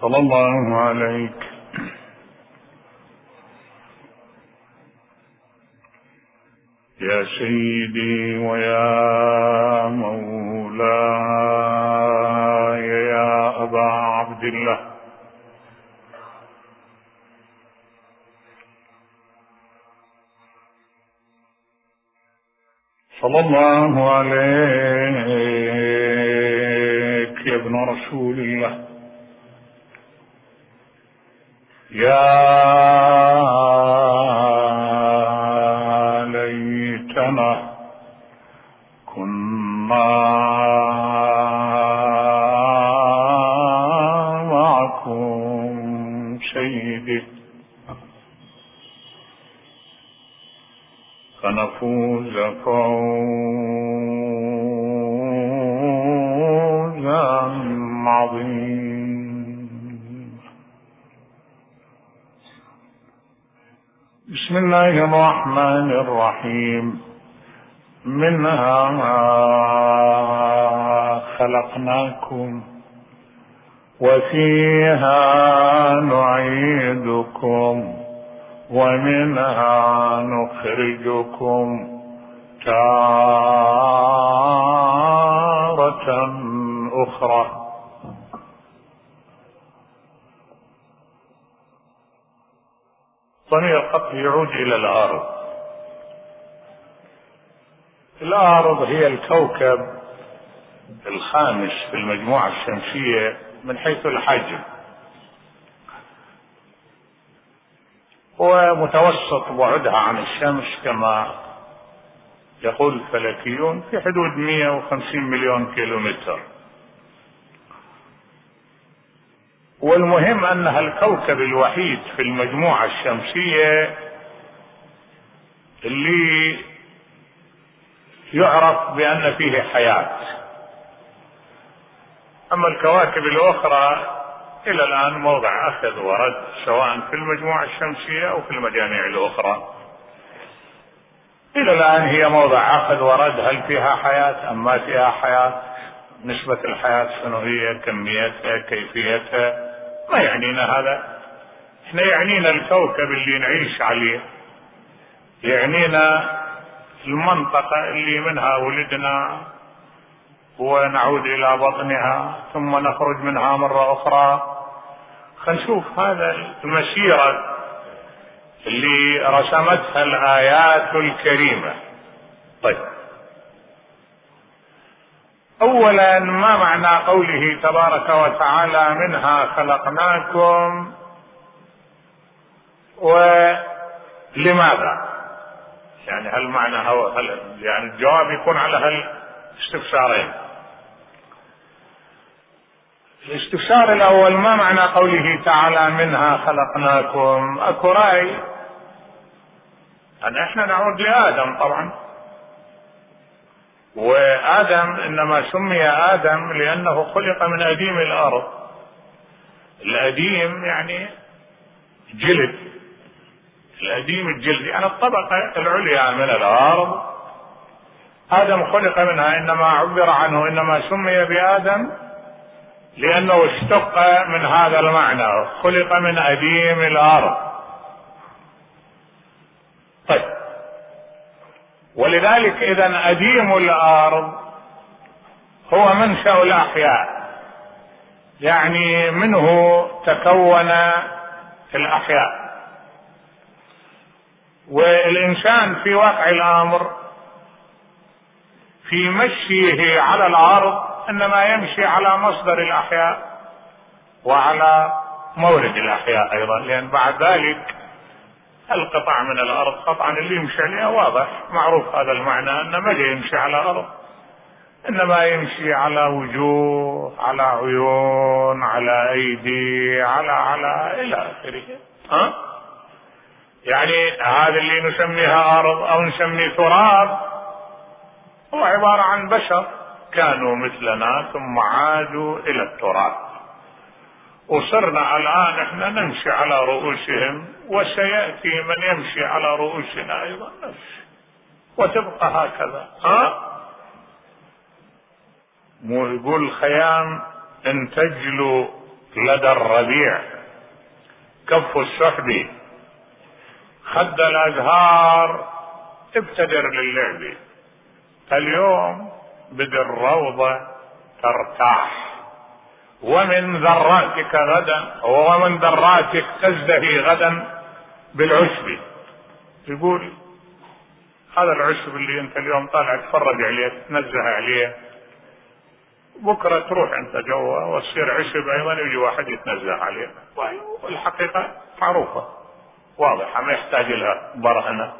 صلى الله عليك يا سيدي ويا مولاي يا أبا عبد الله، صلى الله عليك يا ابن رسول الله، يا ليتنا كنا معكم سيدي فنفوز فوزا عظيما. بسم الله الرحمن الرحيم. منها خلقناكم وفيها نعيدكم ومنها نخرجكم تارة أخرى. ضمير القطع يعود إلى الأرض. الأرض هي الكوكب الخامس في المجموعة الشمسية من حيث الحجم، ومتوسط بعدها عن الشمس كما يقول الفلكيون في حدود 150 مليون كيلومتر. والمهم أنها الكوكب الوحيد في المجموعة الشمسية اللي يعرف بأن فيه حياة. أما الكواكب الأخرى إلى الآن موضع أخذ ورد، سواء في المجموعة الشمسية أو في المجاميع الأخرى. إلى الآن هي موضع أخذ ورد، هل فيها حياة أم ما فيها حياة، نسبة الحياة شنو هي، كميتها، كيفيتها، ما يعنينا هذا. احنا يعنينا الكوكب اللي نعيش عليه، يعنينا المنطقة اللي منها ولدنا ونعود إلى بطنها ثم نخرج منها مرة أخرى. خلينا نشوف هذا المسيرة اللي رسمتها الآيات الكريمة. طيب، أولا ما معنى قوله تبارك وتعالى منها خلقناكم، ولماذا؟ يعني هل معنى يعني الجواب يكون على هالاستفسارين. الاستفسار الأول، ما معنى قوله تعالى منها خلقناكم؟ أكو رأي أن احنا نعود لآدم طبعا، وآدم إنما سمي آدم لأنه خلق من أديم الأرض. الأديم يعني جلد، الأديم الجلد يعني الطبقة العليا من الأرض، آدم خلق منها. إنما عبر عنه، إنما سمي بآدم لأنه اشتق من هذا المعنى، خلق من أديم الأرض. طيب، ولذلك إذن أديم الأرض هو منشأ الأحياء، يعني منه تكون الأحياء. والإنسان في واقع الأمر في مشيه على الأرض إنما يمشي على مصدر الأحياء وعلى مورد الأحياء أيضا، لأن بعد ذلك القطع من الأرض قطعا اللي يمشي عليها واضح معروف هذا المعنى، أن ما يمشي على الأرض إنما يمشي على وجوه، على عيون، على أيدي، على إلى آخره. يعني هذا اللي نسميها أرض أو نسميه تراب هو عبارة عن بشر كانوا مثلنا ثم عادوا إلى التراب، وصرنا الآن احنا نمشي على رؤوسهم، وسيأتي من يمشي على رؤوسنا أيضا نمشي، وتبقى هكذا. مو يقول الخيام إن تجلو لدى الربيع، كف السحب، خد الازهار، ابتدر للعب. اليوم بدر الروضة ترتاح، ومن ذراتك غدا ومن ذراتك تزدهي غدا بالعشب. يقول هذا العشب اللي انت اليوم طالع تفرج عليه تنزه عليه، بكرة تروح انت جوا وتصير عشب ايضا يجي واحد يتنزه عليه. والحقيقة معروفة واضحة ما يحتاج لها برهنة.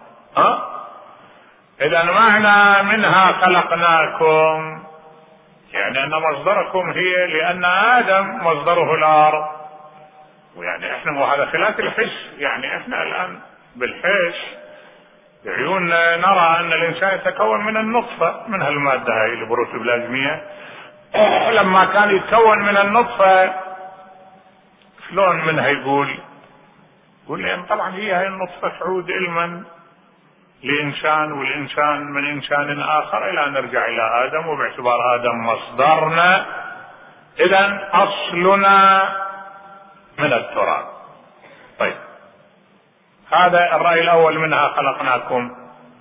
اذا معنى منها خلقناكم يعني ان مصدركم هي، لان ادم مصدره الارض، ويعني احنا وهذا خلاف الحس. يعني احنا الان بالحس بعيوننا نرى ان الانسان يتكون من النطفة، من هالمادة هاي البروتوبلازمية. لما كان يتكون من النطفة شلون منها يقول لأن طبعا هي هاي النطفة تعود علما لإنسان، والإنسان من إنسان آخر إلى أن نرجع إلى آدم، وباعتبار آدم مصدرنا إذن أصلنا من التراب. طيب هذا الرأي الأول، منها خلقناكم.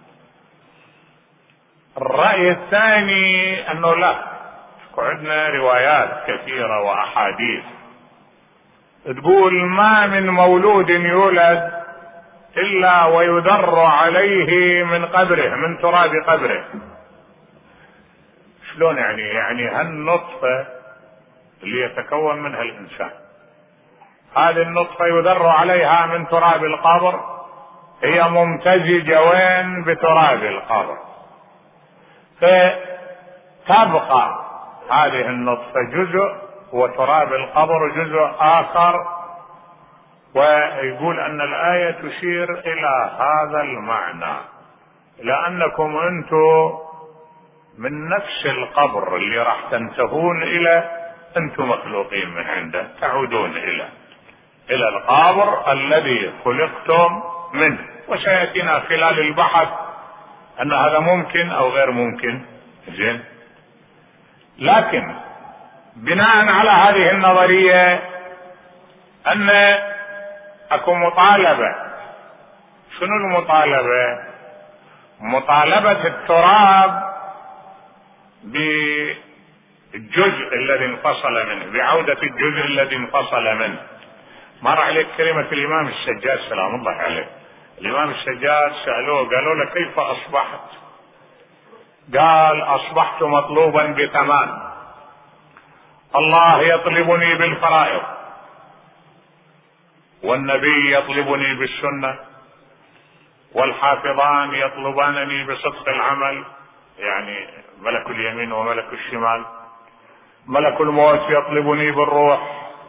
الرأي الثاني أنه لا، عندنا روايات كثيرة وأحاديث تقول ما من مولود يولد إلا ويدر عليه من قبره، من تراب قبره. شلون يعني هالنطفة اللي يتكون منها الإنسان، هذه النطفة يدر عليها من تراب القبر، هي ممتزجة وين؟ بتراب القبر. فتبقى هذه النطفة جزء وتراب القبر جزء آخر. ويقول أن الآية تشير إلى هذا المعنى، لأنكم أنتم من نفس القبر اللي راح تنتهون إلى، أنتم مخلوقين من عنده، تعودون إلى القبر الذي خلقتم منه. وسيأتينا خلال البحث أن هذا ممكن أو غير ممكن. زين، لكن بناء على هذه النظرية أن أكو مطالبة. شنو المطالبة؟ مطالبة التراب بالجزء الذي انفصل منه، بعودة الجزء الذي انفصل منه. مر عليك كلمة الإمام السجاد سلام الله عليه. الإمام السجاد سألوه قالوا له كيف أصبحت؟ قال أصبحت مطلوبا بتمام، الله يطلبني بالفرائض، والنبي يطلبني بالسنة، والحافظان يطلبانني بصدق العمل، يعني ملك اليمين وملك الشمال، ملك الموت يطلبني بالروح،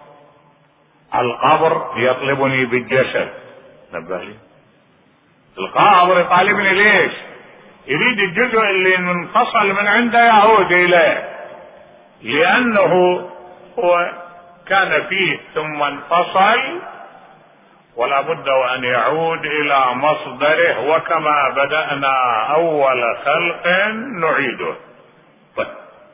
القبر يطلبني بالجسد. نبهي، القبر يطالبني ليش؟ يريد الجزء اللي منفصل من عنده يعود إليه، لأنه هو كان فيه ثم انفصل، ولا بد وأن يعود إلى مصدره، وكما بدأنا أول خلق نعيده. طيب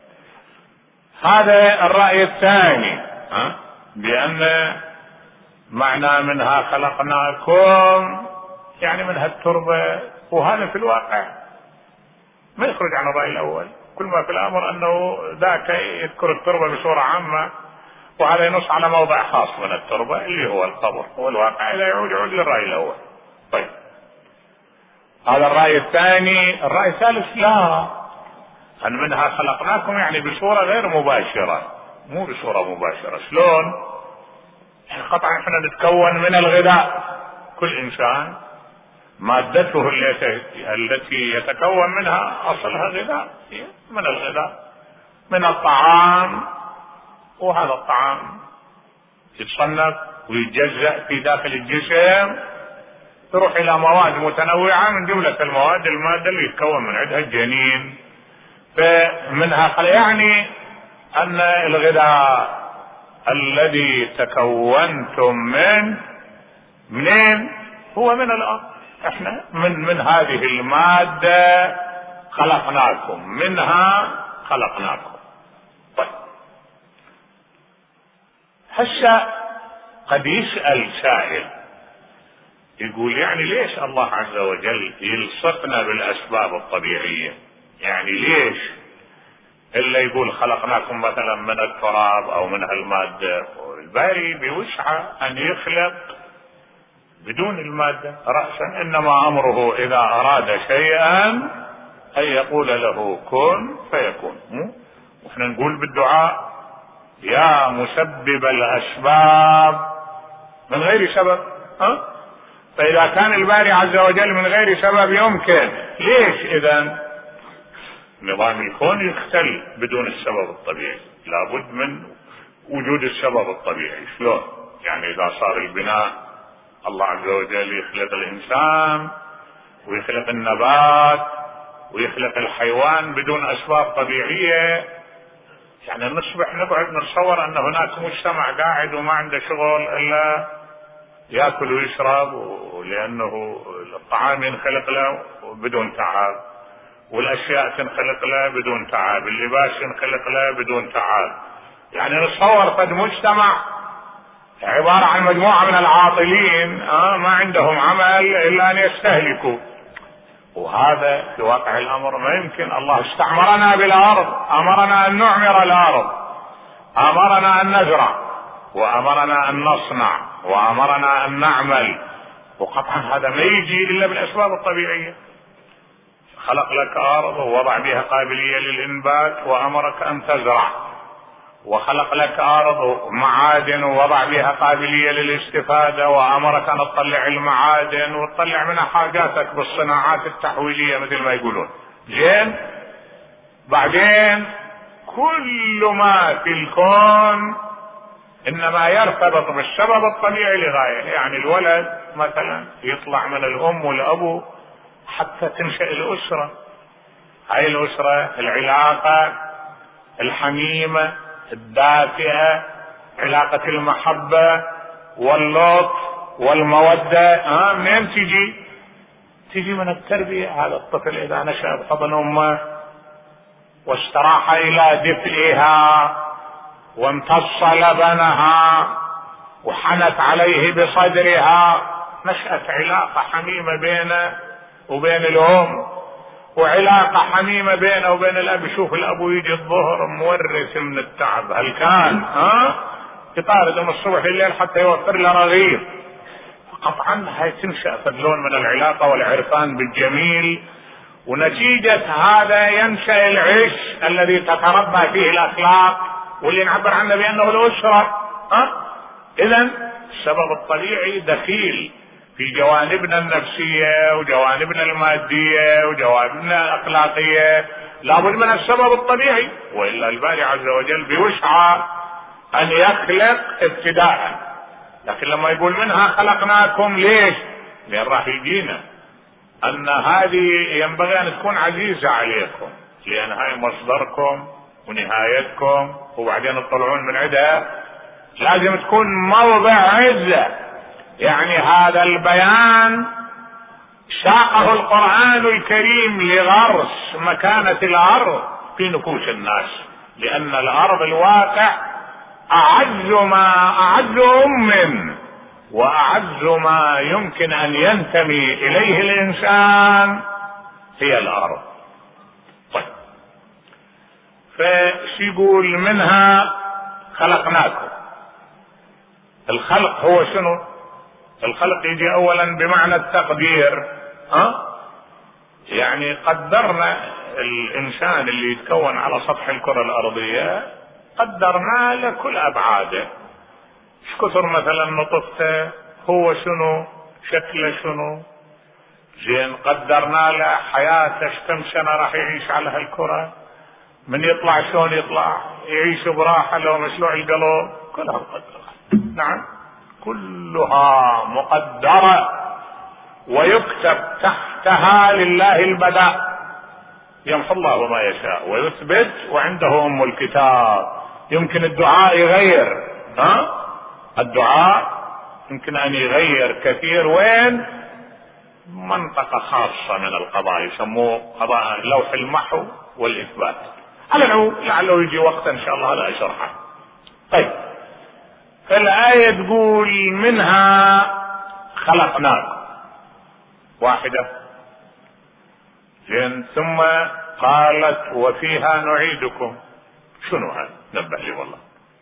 هذا الرأي الثاني، بأن معنى منها خلقناكم يعني منها التربة. وهذا في الواقع ما يخرج عن الرأي الأول. كل ما في الأمر أنه ذاك يذكر التربة بصورة عامة، وهذا ينص على موضع خاص من التربة اللي هو القبر. والواقع إذا يعود للرأي الأول. طيب هذا الرأي الثاني. الرأي الثالث لا، أن منها خلقناكم يعني بصورة غير مباشرة، مو بصورة مباشرة. شلون؟ قطعا احنا نتكون من الغذاء، كل إنسان مادته التي يتكون منها أصلها غذاء، من الغذاء، من الطعام. وهذا الطعام يتصنف ويتجزأ في داخل الجسم، تروح إلى مواد متنوعة، من جملة المواد المادة اللي يتكون من عندها الجنين. فمنها يعني أن الغذاء الذي تكونتم منين؟ هو من الأرض. احنا من هذه المادة خلقناكم، منها خلقناكم. طيب هسه قد يسأل سائل يقول يعني ليش الله عز وجل يلصقنا بالأسباب الطبيعية؟ يعني ليش إلا يقول خلقناكم مثلا من التراب أو من المادة؟ الباري بوسعه أن يخلق بدون المادة رأسا، إنما أمره إذا أراد شيئا أن يقول له كن فيكون. وإحنا نقول بالدعاء يا مسبب الأسباب من غير سبب. فإذا كان الباري عز وجل من غير سبب يمكن، ليش إذن نظام الكون يختل بدون السبب الطبيعي؟ لابد من وجود السبب الطبيعي. شلون؟ يعني إذا صار البناء الله عز وجل يخلق الإنسان ويخلق النبات ويخلق الحيوان بدون أسباب طبيعية، يعني نصبح نقعد نتصور أن هناك مجتمع قاعد وما عنده شغل إلا يأكل ويشرب، ولأنه الطعام ينخلق له بدون تعب، والأشياء تنخلق له بدون تعب، اللباس ينخلق له بدون تعب. يعني نتصور قد مجتمع عبارة عن مجموعة من العاطلين ما عندهم عمل إلا أن يستهلكوا، وهذا في واقع الأمر ما يمكن. الله استعمرنا بالأرض، أمرنا أن نعمر الأرض، أمرنا أن نزرع، وأمرنا أن نصنع، وأمرنا أن نعمل، وقطعا هذا ما يجي إلا بالأسباب الطبيعية. خلق لك أرض ووضع بها قابلية للإنبات وأمرك أن تزرع، وخلق لك أرض معادن ووضع بها قابلية للاستفادة وأمرك أن تطلع المعادن وتطلع منها حاجاتك بالصناعات التحويلية مثل ما يقولون. زين، بعدين كل ما في الكون إنما يرتبط بالسبب الطبيعي لغاية. يعني الولد مثلا يطلع من الأم والأبو حتى تنشأ الأسرة. هاي الأسرة العلاقة الحميمة الدافئة، علاقة المحبة واللطف والمودة، منين تجي؟ تجي من التربية. هذا الطفل إذا نشأ بحضن أمه واستراح إلى دفئها وامتص لبنها وحنت عليه بصدرها، نشأت علاقة حميمة بينه وبين الأم، وعلاقة حميمة بينه وبين الأب. شوف الأبو يجي الظهر مورث من التعب، هل كان يطارد من الصبح الليل حتى يوفر له رغيف. قطعا هاي تنشأ فدلون من العلاقة والعرفان بالجميل، ونتيجة هذا ينشأ العش الذي تتربى فيه الأخلاق واللي نعبر عنه بأنه الأسرة. إذن السبب الطبيعي دخيل في جوانبنا النفسية وجوانبنا المادية وجوانبنا الأخلاقية، لابد من السبب الطبيعي، وإلا الباري عز وجل بوسعه أن يخلق ابتداء. لكن لما يقول منها خلقناكم، ليش؟ لأن راح يجينا أن هذه ينبغي أن تكون عزيزة عليكم، لأن هاي مصدركم ونهايتكم، وبعدين تطلعون من عندها لازم تكون موضع عزة. يعني هذا البيان ساقه القرآن الكريم لغرس مكانة الأرض في نفوس الناس، لأن الأرض الواقع أعز وأعز ما يمكن أن ينتمي إليه الإنسان هي الأرض. طيب، فسيقول منها خلقناكم. الخلق هو شنو؟ الخلق يجي أولا بمعنى التقدير. يعني قدرنا الإنسان اللي يتكون على سطح الكرة الأرضية، قدرنا لكل أبعاده. ايش كثر مثلا نطفته، هو شنو، شكله شنو. زين، قدرنا له حياته كم سنة راح يعيش على هالكرة، من يطلع شلون يطلع، يعيش براحة لو مسلوع القلب، كلها مقدرة. نعم، كلها مقدرة، ويكتب تحتها لله البداء، يمحو الله ما يشاء ويثبت وعنده أم الكتاب. يمكن الدعاء يغير، الدعاء يمكن أن يغير كثير. وين؟ منطقة خاصة من القضاء يسموه قضاء لوح المحو والإثبات. على العموم لعله يجي وقت إن شاء الله هذا أشرحه. طيب، الآية تقول منها خلقناكم واحدة، زين، ثم قالت وفيها نعيدكم. شنو هذا؟ نبه لي والله.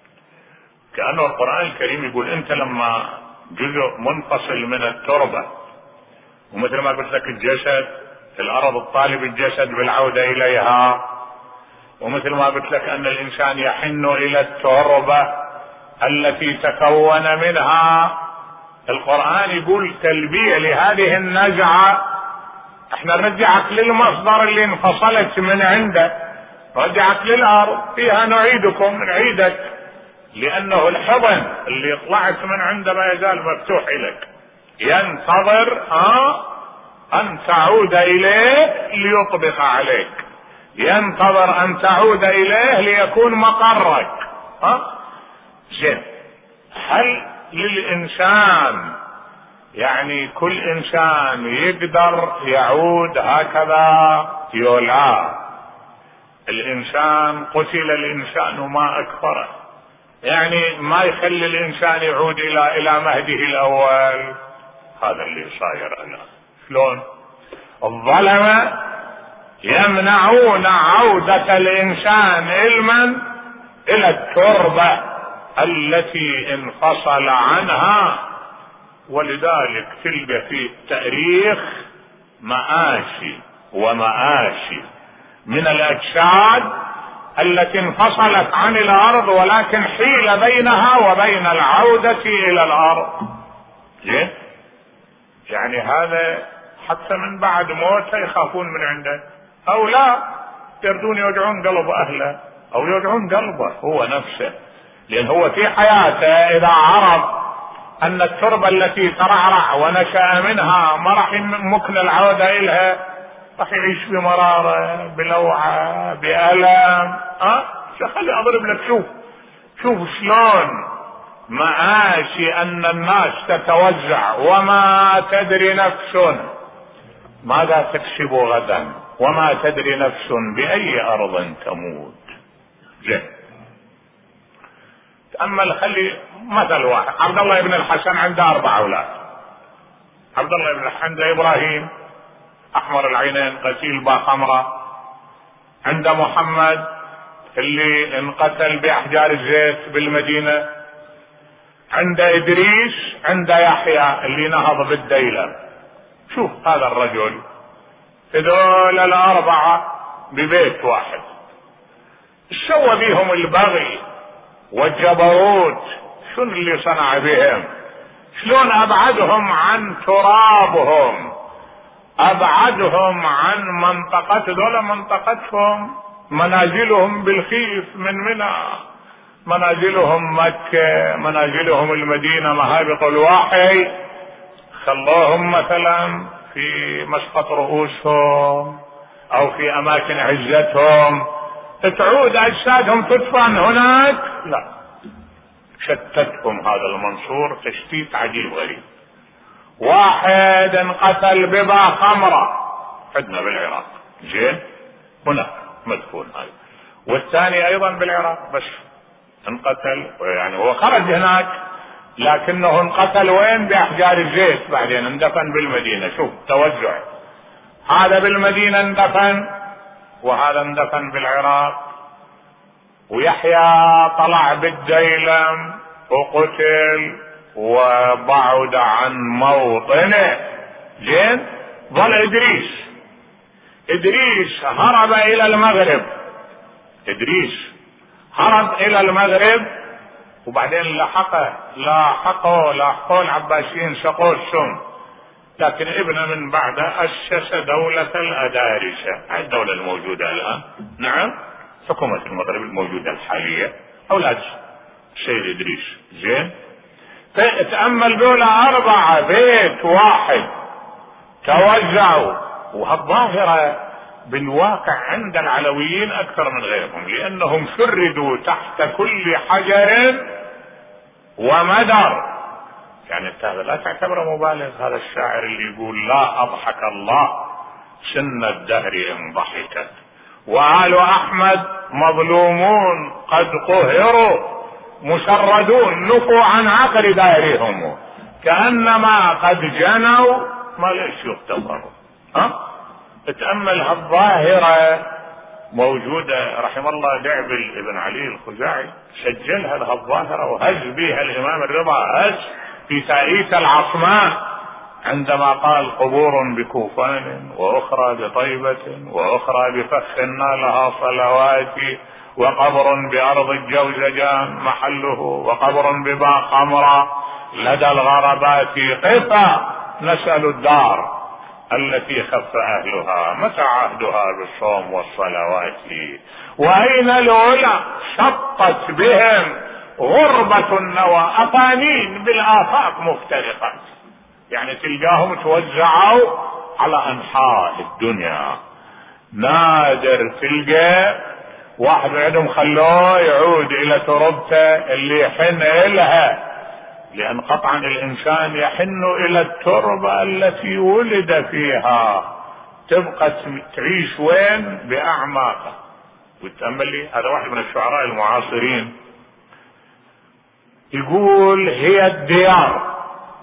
كأنه القرآن الكريم يقول انت لما جزء منفصل من التربة، ومثل ما قلت لك الجسد، الأرض الطالب الجسد بالعودة إليها، ومثل ما قلت لك أن الإنسان يحن إلى التربة التي تكون منها. القرآن يقول تلبية لهذه النزعة، احنا نرجعك للمصدر اللي انفصلت من عنده، نرجعك للأرض، فيها نعيدكم، نعيدك، لأنه الحضن اللي طلعت من عنده ما يزال مفتوح إليك، ينتظر أن تعود إليه ليطبق عليك، ينتظر أن تعود إليه ليكون مقرك. زين، هل للإنسان يعني كل إنسان يقدر يعود هكذا؟ يولا، الإنسان قتل الإنسان ما أكفره، يعني ما يخلي الإنسان يعود إلى مهده الأول. هذا اللي صاير الآن. شلون الظلمة يمنعون عودة الإنسان علما إلى التربة التي انفصل عنها. ولذلك تلقى في التاريخ مآسي ومآسي من الأجساد التي انفصلت عن الأرض، ولكن حيل بينها وبين العودة إلى الأرض. ليه؟ يعني هذا حتى من بعد موته يخافون من عنده، أو لا يردون يوجعون قلب أهله أو يوجعون قلبه هو نفسه، لأن هو في حياته إذا عرف أن التربة التي ترعرع ونشأ منها ما راح يمكن العودة إلها، راح يعيش بمرارة، بلوعة، بألم. خلي أضرب لك، شوف شلون مآسي أن الناس تتوزع، وما تدري نفس ماذا تكسب غدا، وما تدري نفس بأي أرض تموت. زين، تأمل، خلي مثل واحد. عبد الله بن الحسن عنده 4 أولاد. عبد الله بن الحسن عنده إبراهيم أحمر العينين قتيل باخمرة، عنده محمد اللي انقتل بأحجار الزيت بالمدينة، عنده إدريس، عنده يحيى اللي نهض بالديلة. شوف هذا الرجل، هذول 4 ببيت واحد، سوى بيهم البغي والجبروت، شنو اللي صنع بهم؟ شلون أبعدهم عن ترابهم، أبعدهم عن منطقة، دول منطقتهم منازلهم بالخيف من منى، منازلهم مكة، منازلهم المدينة، مهابط الوحي، خلوهم مثلا في مسقط رؤوسهم أو في أماكن عزتهم، تعود أجسادهم تدفن هناك؟ لا، شتتهم هذا المنصور تشتيت عجيب غريب. واحد انقتل ببا خمرة عندنا بالعراق، زين، هناك مدفون هذا، والثاني أيضا بالعراق بس انقتل، يعني هو خرج هناك لكنه انقتل وين؟ بأحجار الزيت، بعدين اندفن بالمدينة. شوف توزع، هذا بالمدينة اندفن وهذا اندفن بالعراق. ويحيى طلع بالديلم وقتل وبعد عن موطنه. زين، ظل إدريس هرب إلى المغرب، إدريس هرب إلى المغرب، وبعدين لاحقوا العباسيين، سقوا السم، لكن ابنه من بعده أسس دولة الأدارسة، الدولة الموجودة الآن، نعم، حكومة المغرب الموجودة الحالية، أولاد السيد إدريس. زين، تأمل دولة 4 بيت واحد توزعوا. وهالظاهرة بالواقع عند العلويين أكثر من غيرهم، لأنهم شردوا تحت كل حجر ومدر. يعني لا تعتبره مبالغ هذا الشاعر اللي يقول لا أضحك الله سن الدهر إن ضحكت، وآل أحمد مظلومون قد قهروا مشردون نفوا عن عقل دائرهم كأنما قد جنوا، ما ليش يغتفروا. تأمل هالظاهرة موجودة، رحم الله دعبل ابن علي الخزاعي سجلها لهالظاهرة وهز بها الإمام الرضا هز في تأييس العصماء عندما قال قبور بكوفان وأخرى بطيبة وأخرى بفخ نالها صلواتي، وقبر بأرض الجوزجان محله، وقبر بباء خمرة لدى الغربات، قفا نسأل الدار التي خف أهلها متى عهدها بالصوم والصلوات، وأين العلا شطت بهم غربة النوى، أفانين بالآفاق مفترقات. يعني تلقاهم توزعوا على أنحاء الدنيا، نادر تلقى واحد عندهم خلوه يعود إلى تربته اللي يحن إلها، لأن قطعا الإنسان يحن إلى التربة التي ولد فيها، تبقى تعيش وين؟ بأعماقه. وتأمل لي هذا واحد من الشعراء المعاصرين يقول هي الديار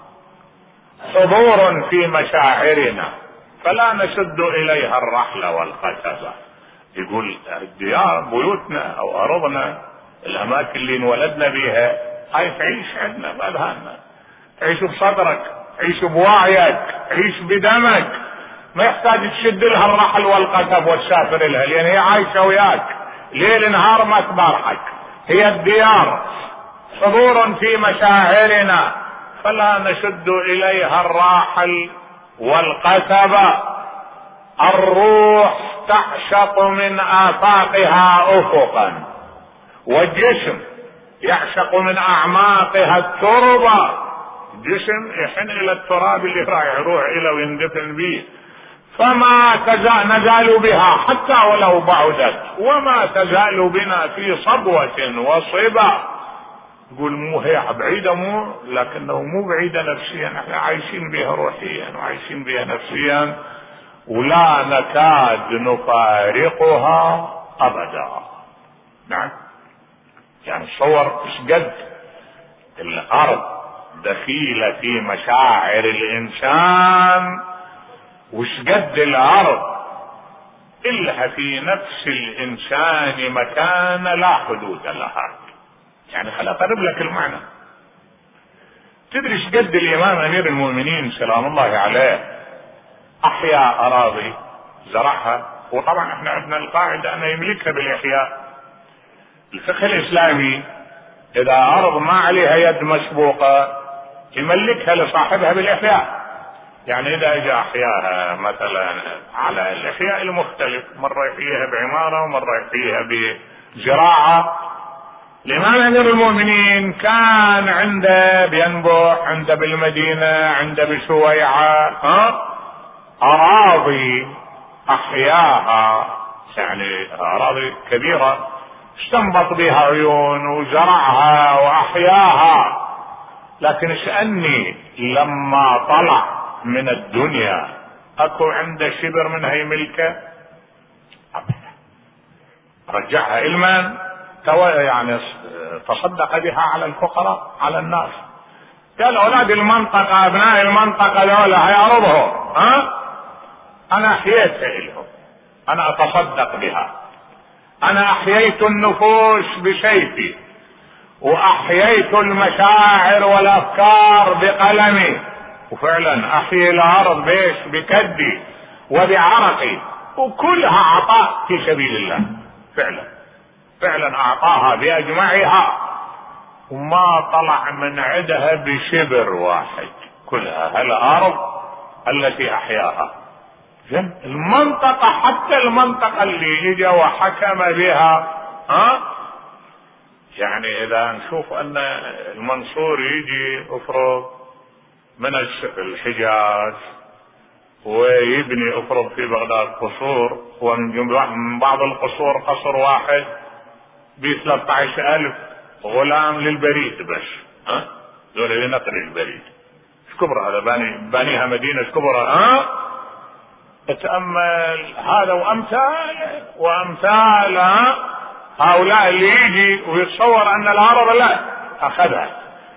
حضور في مشاعرنا فلا نشد إليها الرحل والقتبة. يقول الديار بيوتنا أو أرضنا الأماكن اللي انولدنا بيها هاي تعيش عندنا بأذهاننا، تعيش بصدرك، تعيش بوعيك، تعيش بدمك، ما يحتاج تشد لها الرحل والقتب وتسافر لها، لأن هي عايشة وياك ليل نهار ما تبارحك. هي الديار حضور في مشاعرنا فلا نشد إليها الراحل والقتب، الروح تعشق من آفاقها أفقا، والجسم يعشق من أعماقها التربة. الجسم يحن إلى التراب اللي رايح يروح إلى ويندفن به، فما نزال بها حتى ولو بعدت، وما تزال بنا في صبوة وصبا. يقول مو هي بعيدة، مو لكنه مو بعيدة نفسيا، احنا عايشين بها روحيا وعايشين بها نفسيا، ولا نكاد نفارقها أبدا. نعم، يعني تصور ايش قد الأرض دخيلة في مشاعر الإنسان، وش قد الأرض إلها في نفس الإنسان مكان لا حدود لها. يعني خل أقرب لك المعنى. تدري ايش قد الإمام أمير المؤمنين سلام الله عليه أحيا أراضي زرعها، وطبعا احنا عندنا القاعدة أنه يملكها بالإحياء. الفقه الإسلامي إذا أرض ما عليها يد مسبوقة يملكها لصاحبها بالإحياء. يعني إذا جاء أحياها مثلا على الإحياء المختلف، مرة يحييها بعمارة ومرة يحييها بزراعة. الإمام أمير المؤمنين كان عنده بينبع، عنده بالمدينة، عنده بشويعة أراضي أحياها، يعني أراضي كبيرة استنبط بها عيون وزرعها وأحياها. لكن شأني لما طلع من الدنيا أكو عنده شبر منها يملكه؟ رجعها إلمن يعني تصدق بها على الفقراء على الناس. قال أولاد المنطقة أبناء المنطقة ذولا هي أرضهم، أنا أحييتها لهم، أنا أتصدق بها، أنا أحييت النفوس بسيفي، وأحييت المشاعر والأفكار بقلمي، وفعلا أحيي الأرض بيش بكدي وبعرقي، وكلها عطاء في سبيل الله. فعلا أعطاها بأجمعها، وما طلع من عدها بشبر واحد، كلها هالأرض التي أحياها. المنطقة، حتى المنطقة اللي اجى وحكم بها، يعني إذا نشوف أن المنصور يجي أفرض من الحجاز ويبني أفرض في بغداد قصور، ومن بعض القصور قصر واحد ب13,000 غلام للبريد بس، دول لنقل البريد. شكبر هذا بانيها مدينة شكبر. تتأمل هذا وأمثاله هؤلاء اللي يجي ويتصور ان الارض لا اخذها،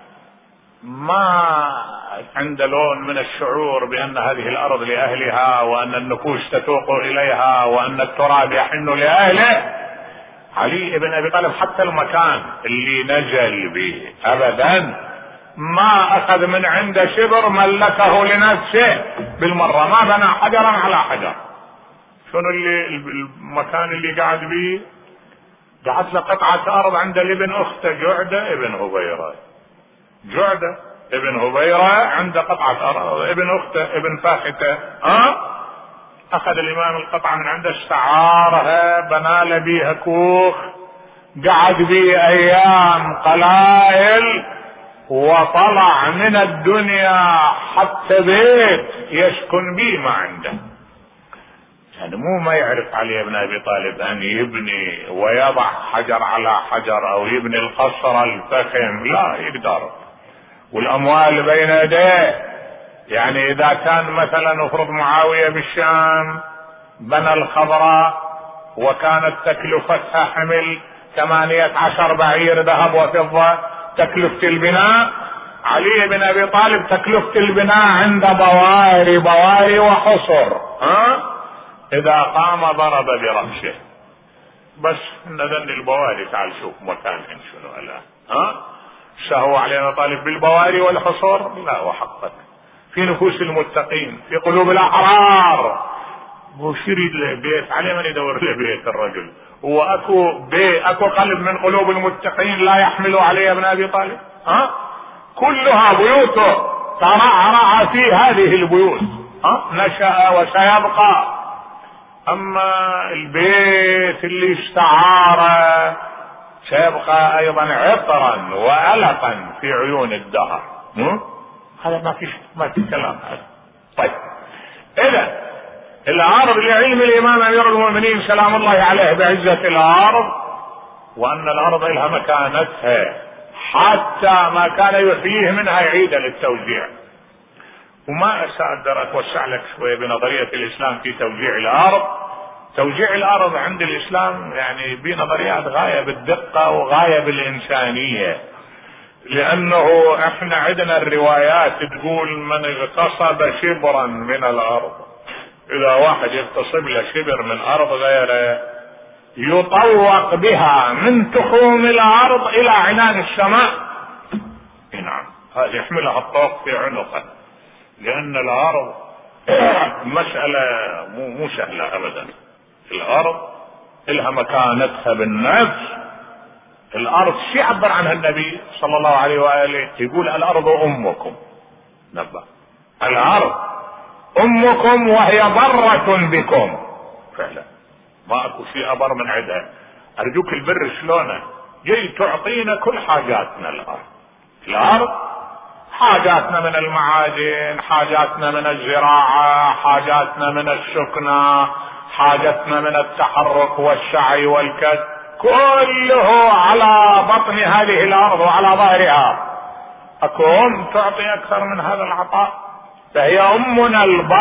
ما عنده لون من الشعور بان هذه الارض لاهلها، وان النفوس تتوق اليها، وان التراب يحن لاهله. علي بن ابي طالب حتى المكان اللي نزل به ابدا ما اخذ من عنده شبر، ملكه لنفسه بالمرة، ما بنى حجرا على حجر. شنو اللي المكان اللي قاعد به؟ قعد له قطعة ارض عند ابن اخته جعدة ابن هبيرة. جعدة ابن هبيرة عنده قطعة ارض، ابن اخته ابن فاخته اخذ الامام القطعة من عنده، استعارها، بنى له بيها كوخ، قعد بيه ايام قلائل، وطلع من الدنيا حتى بيت يسكن به ما عنده. يعني مو ما يعرف علي بن ابي طالب ان يبني ويضع حجر على حجر او يبني القصر الفخم، لا يقدر، والاموال بين يديه. يعني اذا كان مثلا افرض معاوية بالشام بنى الخضراء وكانت تكلفتها حمل 18 بعير ذهب وفضة تكلفة البناء، علي بن ابي طالب تكلفة البناء عند بواري وحصر، اذا قام ضرب برأسه. بس نذن البواري، تعال شوف مكان شنو الان، شهوا علي بن ابي طالب بالبواري والحصر؟ لا وحقك، في نفوس المتقين، في قلوب الاحرار. هو يريد له بيت، عليه من يدور له بيت الرجل؟ هو اكو قلب من قلوب المتقين لا يحمل علي بن ابي طالب؟ كلها بيوته ترعرع في هذه البيوت، نشأ وسيبقى. اما البيت اللي استعاره سيبقى ايضا عطرا وألقا في عيون الدهر. هذا ما في كلام هذا. طيب اذا الارض لعلم الامام امير المؤمنين سلام الله عليه بعزة الارض، وان الارض لها مكانتها حتى ما كان يحييه منها يعيد للتوزيع. وما أقدر اتوسع لك شوية بنظرية الاسلام في توزيع الارض. توزيع الارض عند الاسلام يعني بنظريات غاية بالدقة وغاية بالانسانية، لانه احنا عندنا الروايات تقول من اغتصب شبرا من الارض، اذا واحد يغتصب له شبر من ارض غيره يطوق بها من تخوم الارض الى عنان السماء. نعم، هذه يحملها الطوق في عنقه، لان الارض مسألة مو سهلة ابدا. الارض لها مكانتها بالنفس. الارض شو يعبر عنها النبي صلى الله عليه وآله؟ يقول الارض امكم. نبه، الارض امكم وهي برة بكم. فعلا ما اكو شيء ابر من عندها. ارجوك البر شلونه؟ جاي تعطينا كل حاجاتنا. الارض حاجاتنا من المعادن، حاجاتنا من الزراعة، حاجاتنا من السكنة، حاجتنا من التحرك والسعي والكد، كله على بطن هذه الارض وعلى ظهرها. اكون تعطي اكثر من هذا العطاء؟ فهي امنا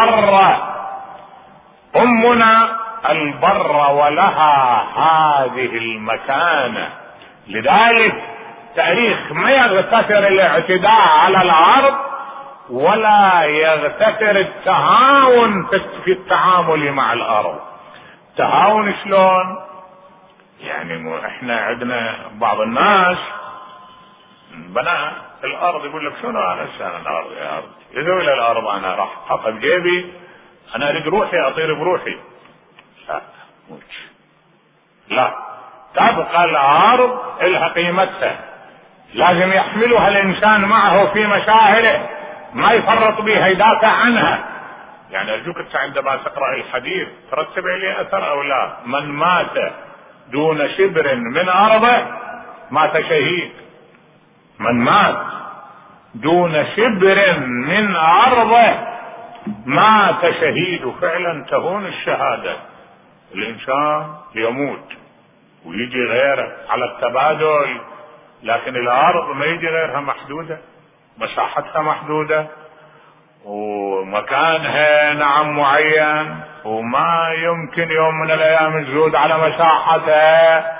البر ولها هذه المكانة. لذلك تاريخ ما يغتفر الاعتداء على الارض ولا يغتفر التهاون في التعامل مع الارض. تهاون شلون؟ يعني احنا عندنا بعض الناس بناء الارض يقول لك شنو انا الارض يا ارض، يقول الى الارض انا راح احطها بجيبي، انا اريد روحي اطير بروحي. لا، تبقى الارض لها قيمتها، لازم يحملها الانسان معه في مشاعره، ما يفرط بها، يدافع عنها. يعني ارجوك انت عندما تقرأ الحديث ترتب عليه اثر او لا. من مات دون شبر من ارضه مات شهيد. من مات دون شبر من ارضه مات شهيد. فعلا تهون الشهادة. الانسان يموت ويجي غيره على التبادل، لكن الارض ما يجي غيرها، محدودة، مساحتها محدودة، ومكانها نعم معين، وما يمكن يوم من الايام تزود على مساحتها.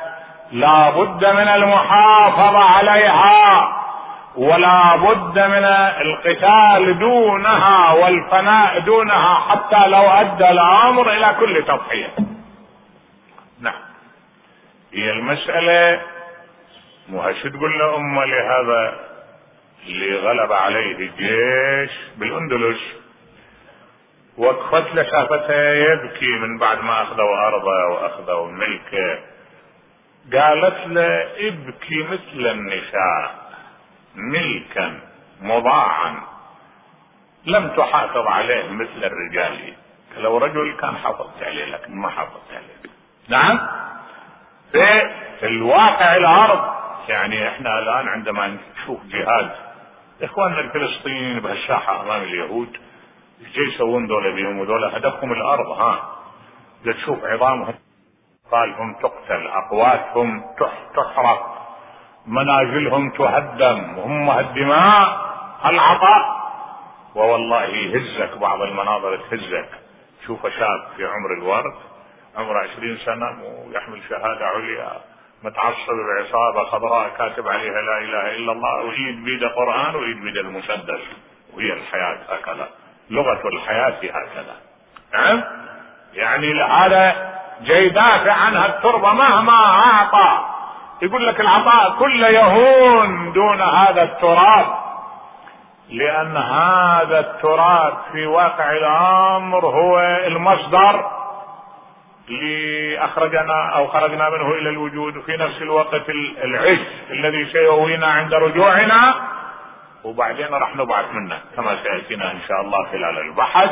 لا بد من المحافظة عليها، ولا بد من القتال دونها والفناء دونها حتى لو أدى الأمر إلى كل تضحية. نعم، هي المسألة مو هش تقول له لهذا اللي غلب عليه الجيش بالأندلس وقفت له شافته يبكي من بعد ما أخذوا أرضه وأخذوا ملكه، قالت له ابكي مثل النساء ملكا مضاعا لم تحافظ عليه مثل الرجال، لو رجل كان حافظت عليه لكن ما حافظت عليه. نعم، في الواقع الأرض يعني احنا الآن عندما نشوف جهاد إخواننا الفلسطينيين بهالساحة أمام اليهود ايش يسوون دولة بهم؟ ودولة هدفهم الأرض. تشوف عظامهم، أطفالهم تقتل، أقواتهم تحرق، منازلهم تهدم، هم الدماء العطاء. والله يهزك بعض المناظر تهزك. شوف شاب في عمر الورد عمره 20 سنة ويحمل شهادة عليا متعصب بعصابة خضراء كاتب عليها لا إله إلا الله ويد بيد قرآن ويد بيد المسدس، وهي الحياة هكذا، لغة الحياة هكذا. نعم، يعني هذا جاي دافع عنها التربة مهما أعطى، يقول لك العطاء كله يهون دون هذا التراب، لأن هذا التراب في واقع الأمر هو المصدر اللي أخرجنا أو خرجنا منه إلى الوجود، وفي نفس الوقت العز الذي سيهوينا عند رجوعنا، وبعدين راح نبعث منه كما سيأتينا إن شاء الله خلال البحث.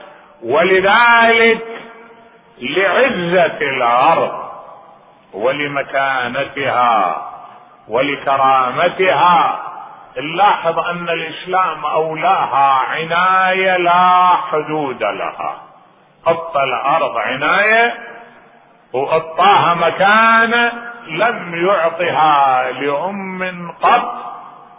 ولذلك لعزة الأرض ولمكانتها ولكرامتها نلاحظ أن الإسلام أولاها عناية لا حدود لها، أعطى الأرض عناية وأعطاها مكانة لم يعطها لأم قط.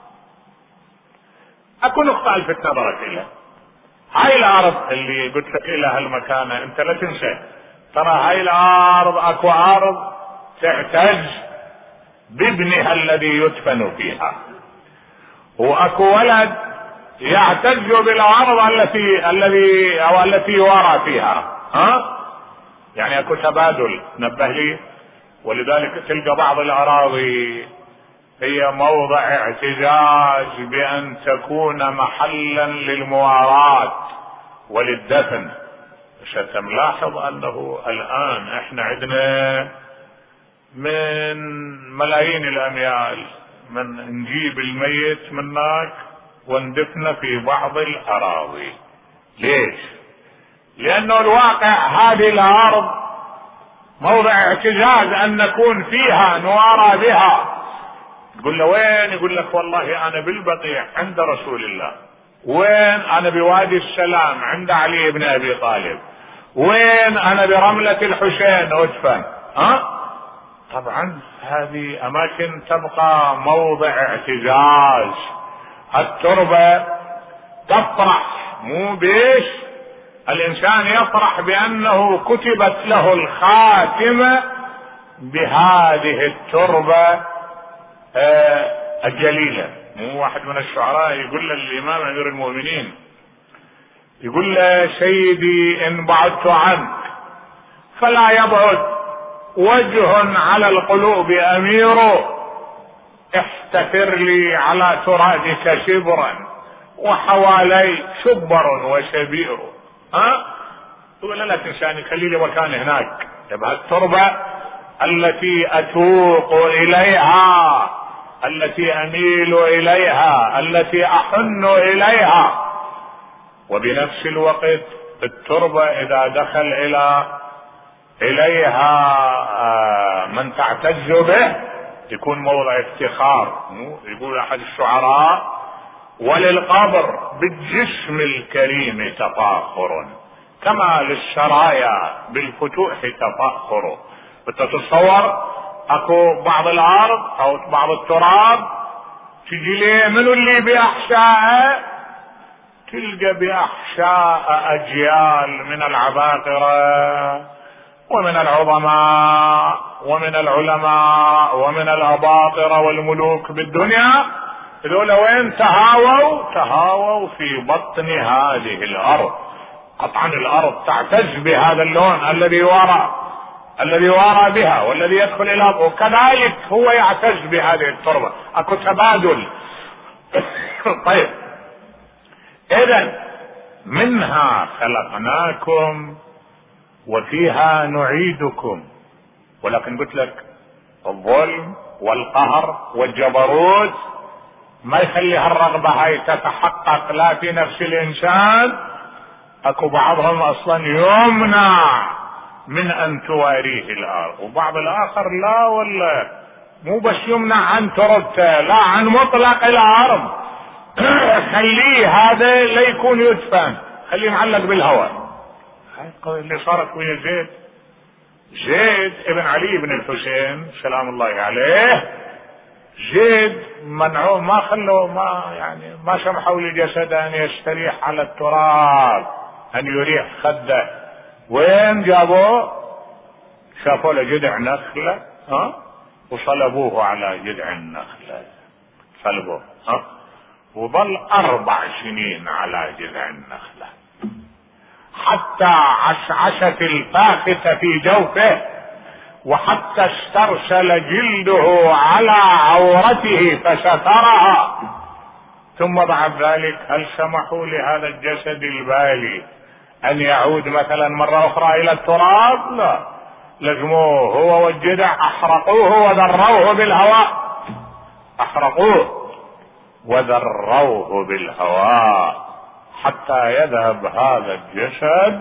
أكو نقطة الفت نظرك إليها، هاي الأرض اللي قلت لك إلى هالمكانة أنت لا تنسى، ترى هاي الأرض أكو أرض تعتز بابنها الذي يدفن فيها، وأكو ولد يعتز بالأرض التي يورى فيها. يعني أكو تبادل، نبه لي. ولذلك تلقى بعض الأراضي هي موضع اعتزاز بأن تكون محلا للمواراة وللدفن. ستلاحظ أنه الآن احنا عندنا من ملايين الأميال من نجيب الميت منك وندفنه في بعض الأراضي. ليش؟ لأنه الواقع هذه الأرض موضع اعتزاز أن نكون فيها نوارى بها. تقول له وين؟ يقول لك والله أنا بالبقيع عند رسول الله، وين أنا بوادي السلام عند علي بن أبي طالب، وين أنا برملة الحسين أدفن. طبعا هذه أماكن تبقى موضع اعتزاز. التربة تفرح، مو بيش الإنسان يفرح بأنه كتبت له الخاتمة بهذه التربة الجليلة. مو واحد من الشعراء يقول للإمام أمير المؤمنين، يقول له سيدي إن بعدت عنك فلا يبعد وجه على القلوب أمير، احتفر لي على ترابك شبرا وحوالي شبر وشبير. تقول لا تنساني، خلي لي مكان هناك. يبقى التربة التي أتوق إليها، التي أميل إليها، التي أحن إليها. وبنفس الوقت التربة إذا دخل إليها من تعتز به يكون موضع افتخار. يقول أحد الشعراء وللقبر بالجسم الكريم تفاخر كما للسرايا بالفتوح تفاخر. بتتصور اكو بعض الارض او بعض التراب تجي ليه منو اللي باحشائه؟ تلقى باحشاء اجيال من العباقرة ومن العظماء ومن العلماء ومن الأباطرة والملوك بالدنيا، ذولا وين تهاووا في بطن هذه الأرض. قطعا الأرض تعتز بهذا اللون الذي وارى بها والذي يدخل إلى الأرض، وكذلك هو يعتز بهذه التربة، أكو تبادل. طيب، إذن منها خلقناكم وفيها نعيدكم. ولكن قلت لك الظلم والقهر والجبروت ما يخلي هالرغبة هاي تتحقق لا في نفس الإنسان، اكو بعضهم اصلا يمنع من ان تواريه الارض، وبعض الاخر لا، ولا مو بس يمنع عن تربته، لا، عن مطلق الارض. خليه هذا لا يكون يدفن، خليه معلق بالهواء. هاي اللي صارت ويا زيد ابن علي بن الحسين سلام الله عليه. زيد منعوه، ما خلوا، ما سمحوا لجسد ان يستريح على التراب، ان يريح خده. وين جابوه؟ شافوا له جذع نخله وصلبوه على جذع النخله، صلبوه وظل 4 سنين على جذع النخله حتى عشعشت الفاخته في جوفه، وحتى استرسل جلده على عورته فسترها. ثم بعد ذلك هل سمحوا لهذا الجسد البالي ان يعود مثلا مرة اخرى الى التراب؟ لا، لزموه هو والجدع، احرقوه وذروه بالهواء، احرقوه وذروه بالهواء حتى يذهب هذا الجسد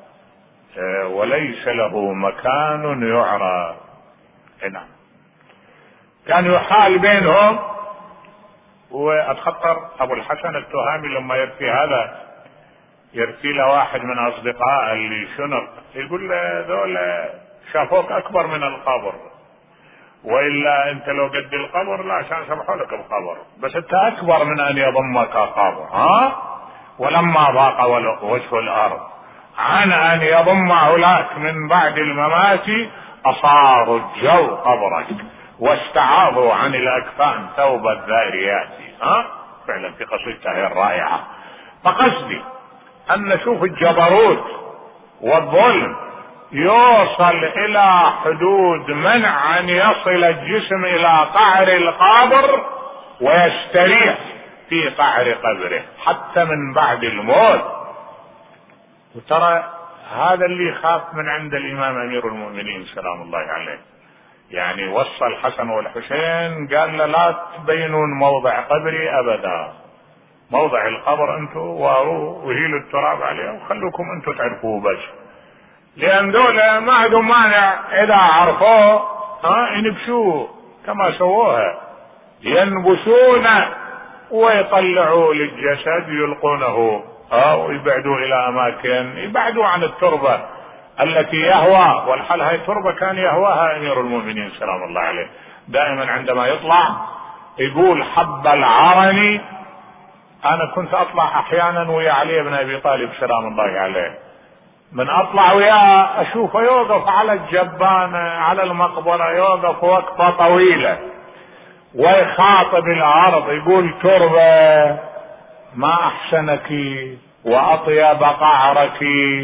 وليس له مكان يعرف. نعم، كان يحال بينهم. واتخطر ابو الحسن التهامي لما يرثي هذا، يرثي له واحد من اصدقائه اللي شنق، يقول له ذول شافوك اكبر من القبر، والا انت لو قد القبر لا كان سمحوا لك القبر، بس انت اكبر من ان يضمك قبر. ولما ضاق وجه الارض عن ان يضم هلاك من بعد الممات، اصاروا الجو قبرك واستعاضوا عن الاكفان ثوب الذاريات. فعلا في قصيدته الرائعة. فقصدي ان نشوف الجبروت والظلم يوصل الى حدود منع ان يصل الجسم الى قعر القبر ويستريح في قعر قبره حتى من بعد الموت. وترى هذا اللي خاف من عند الامام امير المؤمنين سلام الله عليه، يعني وصى الحسن والحسين قال له لا تبينون موضع قبري ابدا، موضع القبر انتم واروه وهيلوا التراب عليه وخلوكم انتم تعرفوه بس، لان دول ما عندهم مانع اذا عرفوه ينبشوه كما سووها، ينبشون ويطلعوا للجسد يلقونه ويبعدوا الى اماكن يبعدوا عن التربة التي يهوى. والحال هاي التربة كان يهواها امير المؤمنين سلام الله عليه، دائما عندما يطلع يقول حب العرني. انا كنت اطلع احيانا ويا علي بن ابي طالب سلام الله عليه، من اطلع وياه اشوفه يوقف على الجبانة على المقبرة، يوقف وقفة طويلة ويخاطب الارض يقول تربة ما احسنك واطيب قعرك،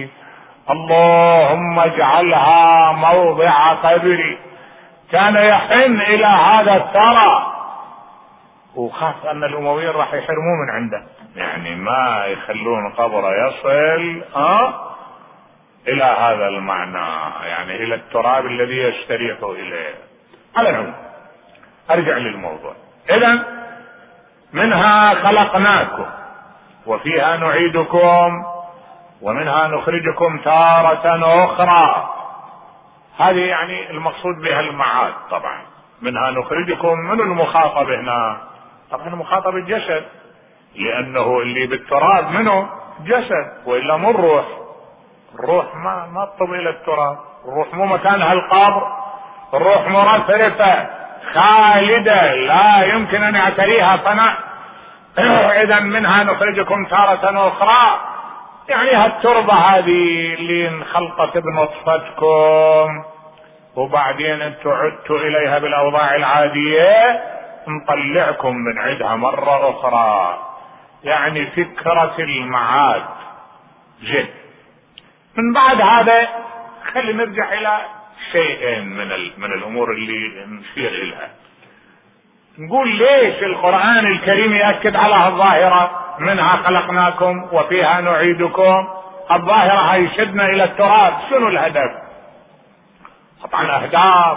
اللهم اجعلها موضع قبري. كان يحن الى هذا الثرى، وخاف ان الامويين راح يحرموه من عنده، يعني ما يخلون قبره يصل الى هذا المعنى، يعني الى التراب الذي يستريح اليه. على العموم ارجع للموضوع. اذا منها خلقناكم وفيها نعيدكم ومنها نخرجكم تارة اخرى. هذه يعني المقصود بها المعاد. طبعا منها نخرجكم، من المخاطب هنا؟ طبعا مخاطب الجسد، لانه اللي بالتراب منه جسد، والا مو الروح. الروح ما تطب الى التراب، الروح مو مكانها القبر، الروح مرفرفة خالدة لا يمكن ان يعتريها فناء. اذا منها نخرجكم تارة اخرى يعني هالتربة هذه اللي انخلطت بنطفتكم وبعدين انتوا عدتوا اليها بالاوضاع العادية، نطلعكم من عدها مرة اخرى. يعني فكرة المعاد جد. من بعد هذا خلينا نرجع الى شيئين من الامور اللي نشير اليها. نقول ليش القرآن الكريم يأكد على الظاهرة منها خلقناكم وفيها نعيدكم؟ الظاهرة هي يشدنا الى التراب. شنو الهدف؟ طبعا اهداف.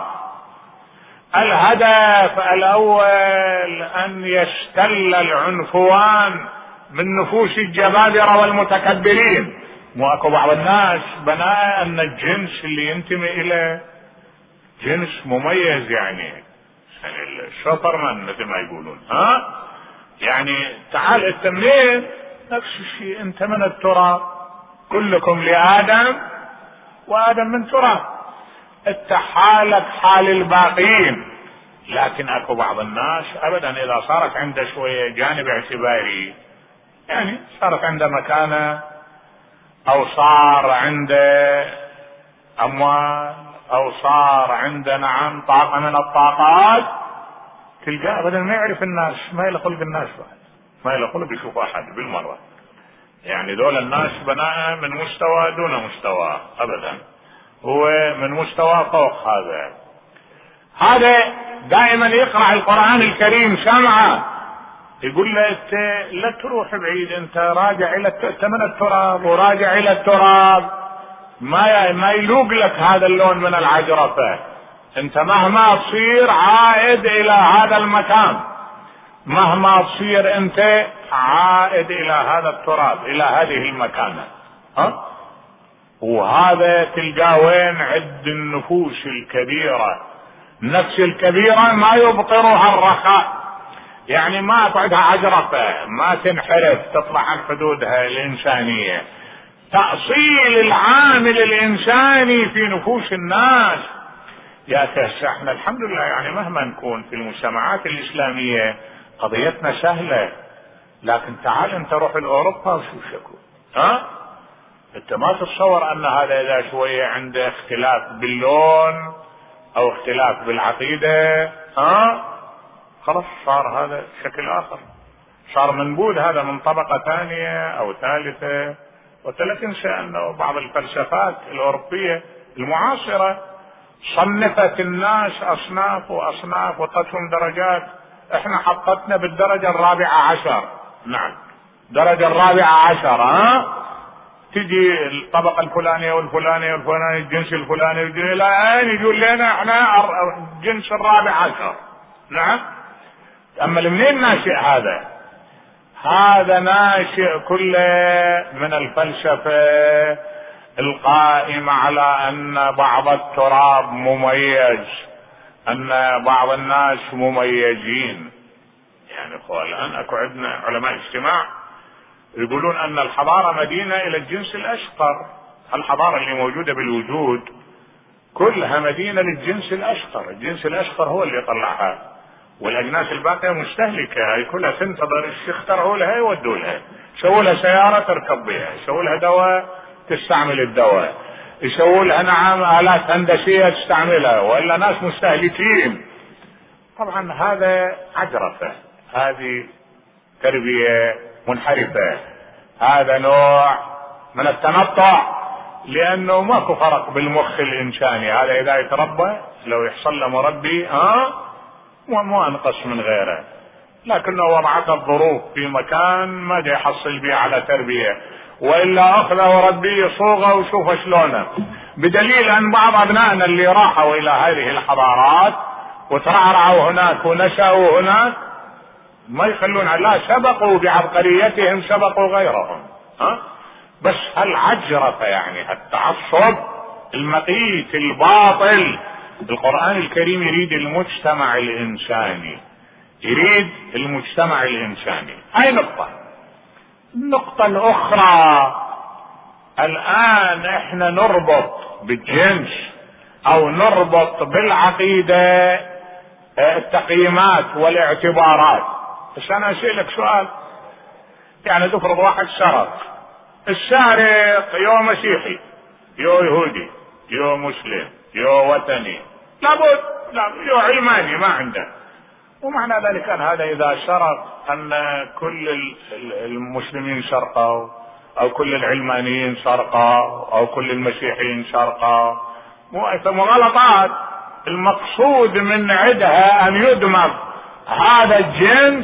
الهدف الاول ان يشتل العنفوان من نفوس الجبابرة والمتكبرين. مو اكو بعض الناس بناء ان الجنس اللي ينتمي اليه جنس مميز، يعني الشوبرمان مثل ما يقولون، يعني تعال انت منين؟ نفس الشيء، انت من التراب، كلكم لآدم وآدم من تراب. انت حالك حال الباقين. لكن اكو بعض الناس ابدا اذا صارت عنده شوية جانب اعتباري، يعني صارت عنده مكانة او صار عنده اموال او صار عنده نعم طاقة من الطاقات، تلقاه ابدا ما يعرف الناس، ما يلقى الناس بعد، ما يلقى يشوف احد بالمرة. يعني دول الناس بناء من مستوى دون مستوى ابدا، هو من مستوى فوق هذا دائما يقرأ القرآن الكريم سمعه، يقول له انت لا تروح بعيد، انت راجع الى من التراب وراجع الى التراب. ما يلوق لك هذا اللون من العجرفة. انت مهما تصير عائد الى هذا المكان، مهما تصير انت عائد الى هذا التراب، الى هذه المكانة. وهذا تلقاه وين؟ عند النفوس الكبيرة. النفس الكبيرة ما يبطرها الرخاء، يعني ما تقعدها عجرفة، ما تنحرف تطلع عن حدودها الإنسانية. تأصيل العامل الإنساني في نفوس الناس. يا أخي احنا الحمد لله يعني مهما نكون في المجتمعات الإسلامية قضيتنا سهلة، لكن تعال انت روح لأوروبا وشوف شكو. انت ما تتصور ان هذا اذا شوية عنده اختلاف باللون او اختلاف بالعقيدة خلاص صار هذا شكل اخر، صار منبوذ هذا من طبقة ثانية او ثالثة. ولا تنسى انه بعض الفلسفات الاوروبية المعاصرة صنفت الناس اصناف واصناف وقتهم درجات. احنا حطتنا بالدرجة 14. نعم الدرجة 14. تجي الطبقة الفلانية والفلانية والفلانية، الجنس الفلاني والجنس الآن يقول لنا احنا الجنس 14. نعم. تأمل منين ناشئ هذا؟ هذا ناشئ كله من الفلسفة القائمة على ان بعض التراب مميز، ان بعض الناس مميزين. يعني الان اكو عندنا علماء اجتماع يقولون ان الحضارة مدينة الى الجنس الاشقر. الحضارة اللي موجودة بالوجود كلها مدينة للجنس الاشقر. الجنس الاشقر هو اللي طلعها، والاجناس الباقية مستهلكة. هاي كلها تنتظر ايش اخترعوا لها يودوا لها. سووا لها سيارة تركب بها، سووا لها دواء تستعمل الدواء، يسووا لها نعم آلات هندسية تستعملها، وإلا ناس مستهلكين. طبعا هذا عجرفة، هذه تربية منحرفة، هذا نوع من التنطع، لأنه ماكو فرق بالمخ الإنساني. هذا إذا يتربى لو يحصل له مربي مو أنقص من غيره، لكنه وضعته الظروف في مكان ما جاي يحصل به على تربية، وإلا أخذه وربيه صوغه وشوف شلونه. بدليل أن بعض أبنائنا اللي راحوا إلى هذه الحضارات وترعرعوا هناك ونشأوا هناك ما يخلون، لا سبقوا بعبقريتهم، سبقوا غيرهم. بس العجرفة يعني التعصب المقيت الباطل. القرآن الكريم يريد المجتمع الإنساني، يريد المجتمع الإنساني. هاي نقطة. النقطة الأخرى، الآن احنا نربط بالجنس أو نربط بالعقيدة التقييمات والاعتبارات. بس أنا أسألك سؤال، يعني تفرض واحد سرق، السارق يو مسيحي يو يهودي يو مسلم يو وثني، لابد يو علماني ما عنده. ومعنى ذلك أن هذا إذا شرط أن كل المسلمين سرقوا أو كل العلمانيين سرقوا أو كل المسيحيين سرقوا، مغالطات. المقصود من عدها أن يدمج هذا الجنس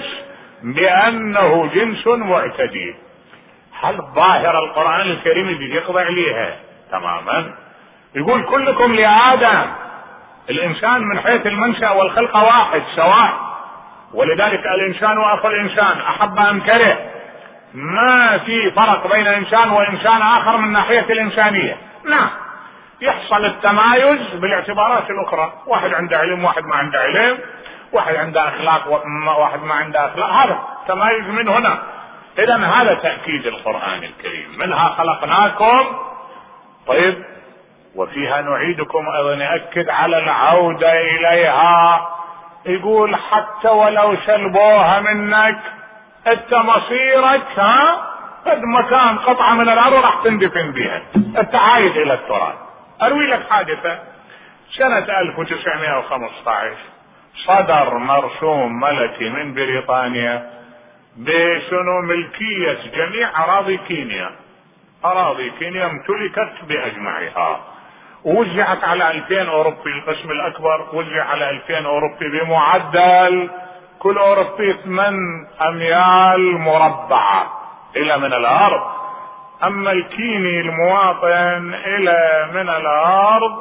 بأنه جنس معتدي. هل ظاهر القرآن الكريم اللي يقضي عليها تماما؟ يقول كلكم لآدم، الإنسان من حيث المنشأ والخلقة واحد سواء، ولذلك الإنسان وأخو الإنسان أحب أم كره، ما في فرق بين إنسان وإنسان آخر من ناحية الإنسانية. نعم يحصل التمايز بالاعتبارات الأخرى، واحد عنده علم واحد ما عنده علم، واحد عنده أخلاق واحد ما عنده أخلاق، هذا تمايز من هنا. إذا هذا تأكيد القرآن الكريم، منها خلقناكم طيب وفيها نعيدكم. أيضا يأكد على العودة إليها، يقول حتى ولو سلبوها منك انت مصيرك قد مكان قطعة من الأرض راح تندفن بها، انت عايد إلى التراب. أروي لك حادثة سنة 1915 صدر مرسوم ملكي من بريطانيا بشنو ملكية جميع أراضي كينيا. أراضي كينيا امتلكت بأجمعها، ووزعت على 2000 أوروبي، القسم الأكبر وزع على 2000 أوروبي بمعدل كل أوروبي 8 أميال مربعة إلى من الأرض. أما الكيني المواطن إلى من الأرض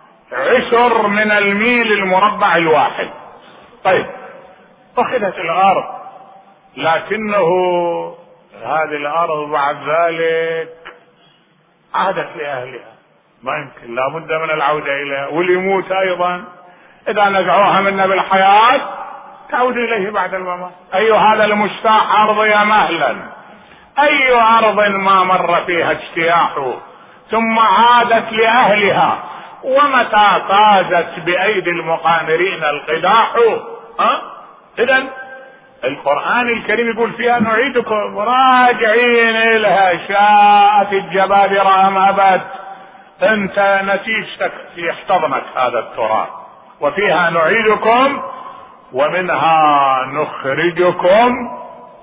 10 من الميل المربع الواحد. طيب أخذت الأرض، لكنه هذه الأرض بعد ذلك عادت لأهلها، ما يمكن، لابد من العودة إليها. واليموت أيضا إذا نزعوها منا بالحياة تعود إليه بعد الممات. أي هذا المجتاح أرضي مهلا، أي أرض ما مر فيها اجتياح ثم عادت لأهلها، ومتى طازت بأيدي المقامرين القداح. إذن القرآن الكريم يقول فيها نعيدكم راجعين إليها، شاءت الجبابرة أم أبت، أنت نتيجتك يحتضنك هذا التراب. وفيها نعيدكم ومنها نخرجكم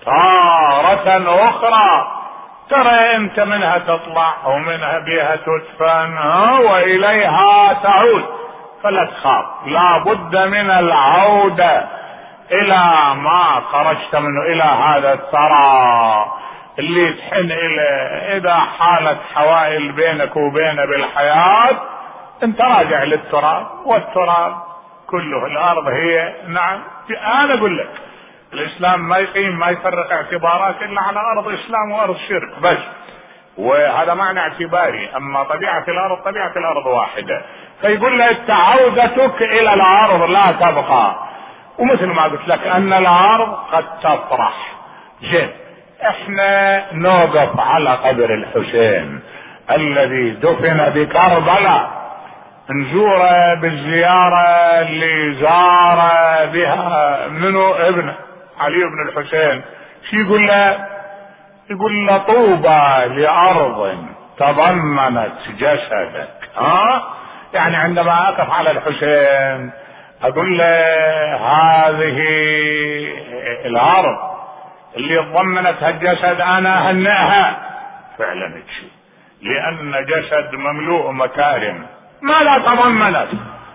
تارة أخرى. ترى أنت منها تطلع ومنها بها تدفن وإليها تعود، فلا تخاف، لا بد من العودة إلى ما خرجت منه، إلى هذا الثرى اللي تحن إلى. إذا حالت حوائل بينك وبينه بالحياة أنت راجع للتراب، والتراب كله الأرض هي. نعم أنا أقول لك الإسلام ما يقيم ما يفرق اعتبارات إلا على أرض إسلام وأرض شرك بس، وهذا معنى اعتباري. أما طبيعة الأرض واحدة، فيقول لك عودتك إلى الأرض لا تبقى. ومثل ما قلت لك أن الأرض قد تطرح. زين، احنا نوقف على قبر الحسين الذي دفن بكربلاء، نزوره بالزيارة اللي زار بها منو ابنه علي بن الحسين. شو يقول له؟ يقول له طوبى لأرض تضمنت جسدك. يعني عندما أقف على الحسين أقول له هذه الأرض اللي ضمنتها الجسد أنا هنئها فعلا شيء، لأن جسد مملوء مكارم. ماذا تضمنت؟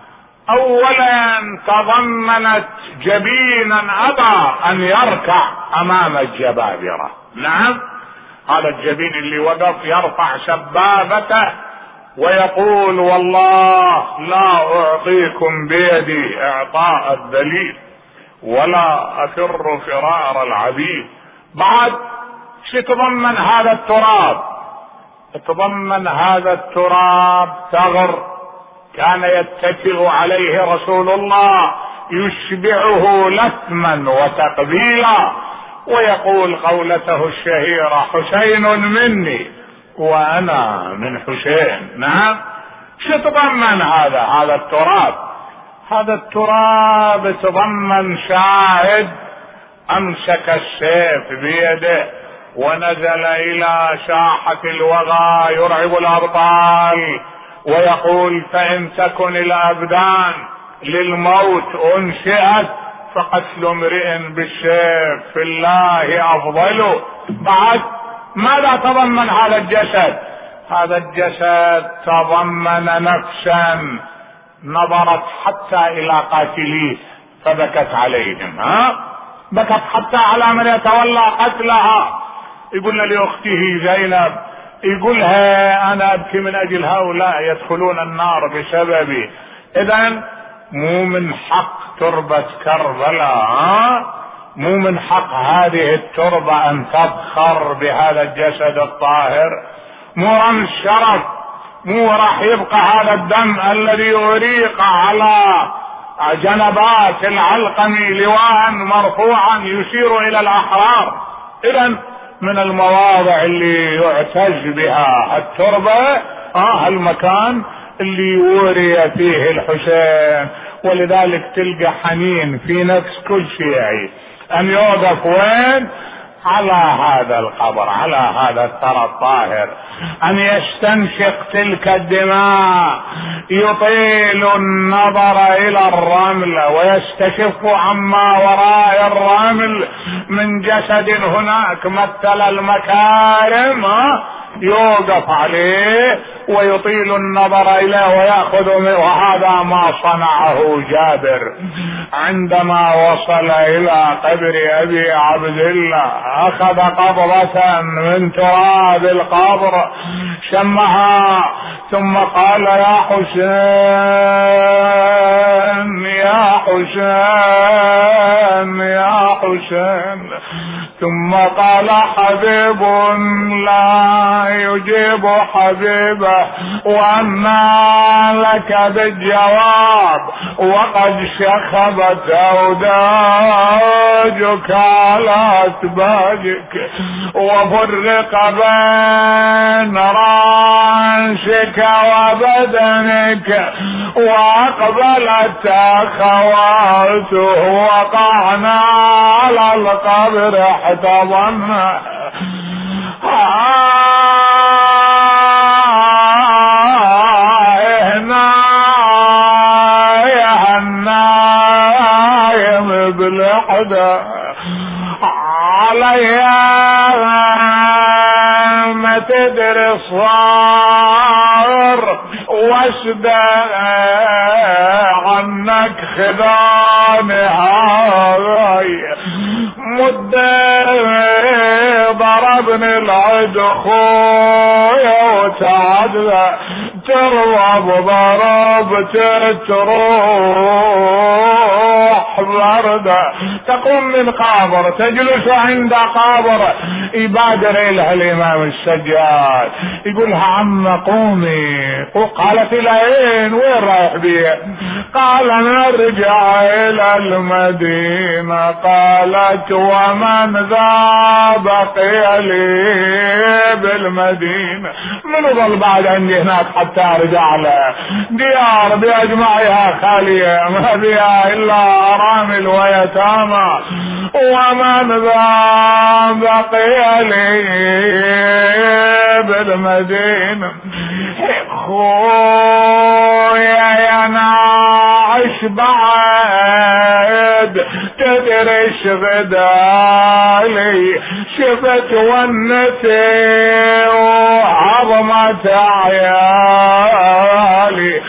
أولا تضمنت جبينا أبى أن يركع أمام الجبابرة. نعم، هذا الجبين اللي وقف يرفع سبابته ويقول والله لا أعطيكم بيدي إعطاء الذليل ولا أفر فرار العبيد. بعد شو تضمن هذا التراب؟ تضمن هذا التراب ثغر كان يتكئ عليه رسول الله يشبعه لثما وتقبيلا، ويقول قولته الشهيرة حسين مني وأنا من حسين. نعم، شو تضمن هذا التراب؟ هذا التراب تضمن شاهد أمسك السيف بيده ونزل إلى ساحة الوغى يرعب الأبطال ويقول: فإن تكن الأبدان للموت أنشئت فقتل امرئ بالسيف في الله أفضل. بعد ماذا تضمن هذا الجسد؟ هذا الجسد تضمن نفسا نظرت حتى إلى قاتليه فبكت عليهم، بكت حتى على من يتولى قتلها. يقول لأخته زينب، يقولها: أنا أبكي من أجل هؤلاء يدخلون النار بسببي. إذن مو من حق تربة كربلاء، مو من حق هذه التربة أن تفخر بهذا الجسد الطاهر، مو رمز شرف، مو راح يبقى هذا الدم الذي أريق على جنبات العلقم لواء مرفوعا يشير إلى الأحرار. إذن من المواضع اللي يعتز بها التربة المكان اللي وري فيه الحسين. ولذلك تلقى حنين في نفس كل شيعي أن يوقف وين؟ على هذا القبر، على هذا الثرى الطاهر، أن يستنشق تلك الدماء، يطيل النظر إلى الرمل ويستشف عما وراء الرمل من جسد هناك مثل المكارم، يوقف عليه ويطيل النظر إليه ويأخذ منه. وهذا ما صنعه جابر عندما وصل إلى قبر أبي عبد الله، أخذ قبضة من تراب القبر شمها ثم قال: يا حسين يا حسين يا حسين. ثم قال: حبيب لا يجيب حبيبه، وأما لك بالجواب وقد شخبت أوداجك على أتباجك، وفرق بين رأسك وبدنك، وأقبلت أخواته وقعنا على القبر احتضنا. النايم بالحدى عليها ما تدري الصار واسدى عنك خدانها مدة ضربني العد خويا وتعدى ترضى بضرب تروح بردة، تقوم من قابر تجلس عند قابر. يبادر إلها الإمام السجاد يقولها: عم قومي. قالت: إلى وين رايح بيه؟ قال: نرجع إلى المدينة. قالت: ومن ذا بقي لي بالمدينة؟ من ظل بعد عندي هناك حتى أرجع له؟ ديار بأجمعها خالية ما فيها إلا أرامل ويتامى. ومن ذا بقي لي بالمدينة؟ خويا يا ناعش بعد تدري شغدالي، شفت ونتي وعظمت عيالي،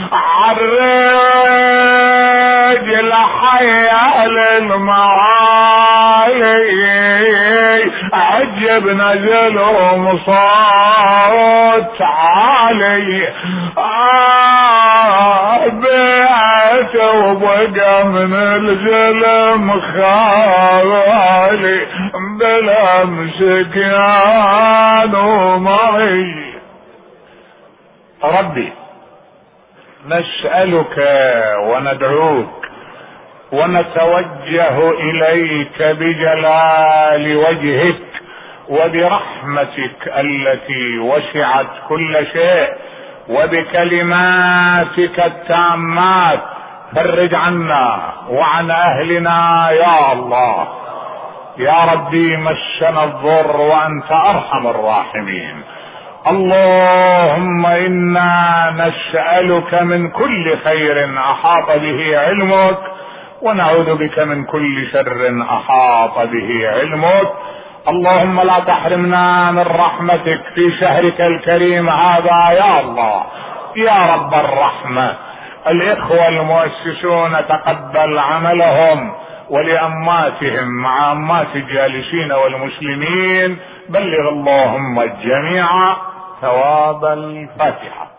عالرجل حيال المعالي، عجب نزلهم صوت عالي، بيت وبقى من الظلم خالي، بالامسك يا معي. ربي نسألك وندعوك ونتوجه إليك بجلال وجهك وبرحمتك التي وسعت كل شيء وبكلماتك التامات، فرج عنا وعن أهلنا يا الله. يا ربي مسنا الضر وأنت أرحم الراحمين. اللهم إنا نسألك من كل خير أحاط به علمك، ونعوذ بك من كل شر أحاط به علمك. اللهم لا تحرمنا من رحمتك في شهرك الكريم هذا يا الله يا رب الرحمة. الإخوة المؤسسون تقبل عملهم، ولأماتهم مع أمات الجالسين والمسلمين بلغ اللهم الجميع ثواب الفاتحة.